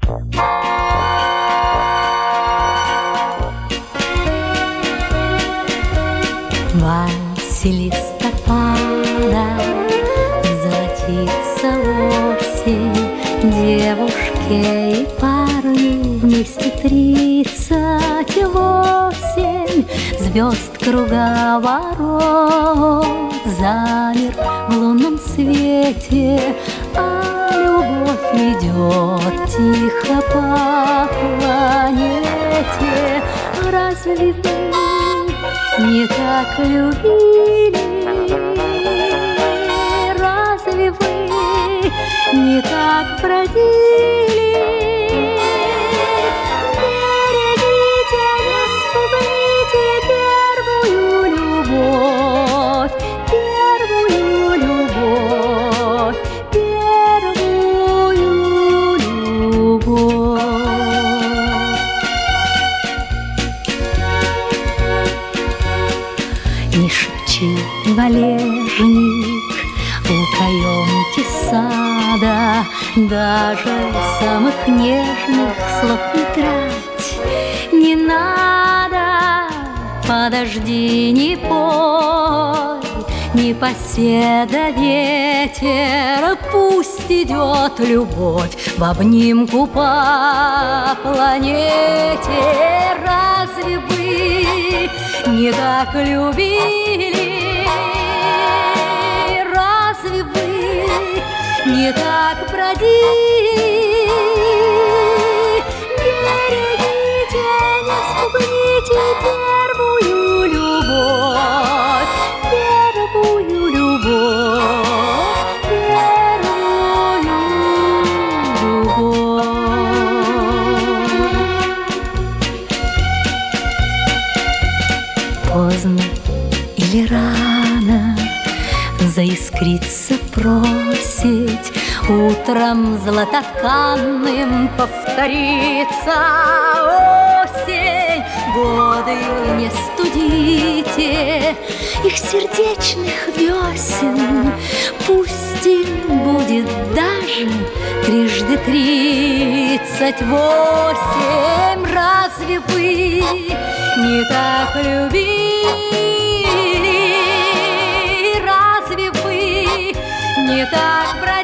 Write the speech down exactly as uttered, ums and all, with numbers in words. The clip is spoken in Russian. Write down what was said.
вальсе листопада золотится осень, девушке и парню вместе тридцать восемь. Звезд круговорот замер в лунном свете, а любовь идет тихо по планете. Разве вы не так любили? Разве вы не так бродили? Берегите, не спугните первую любовь, первую любовь, первую любовь. Не шепчи, валежник, у каемки сада, даже самых нежных слов не трать не надо. Подожди, не пой, непоседа ветер, пусть идет любовь в обнимку по планете. Разве вы не так любили? Разве вы не так бродили? Берегите, не спугните первую любовь, первую любовь, первую любовь. Поздно или рано заискриться просить, утром златотканным повторится осень. Годы не студите их сердечных весен, пусть им будет даже трижды тридцать восемь. Разве вы не так любили? Разве вы не так бросили?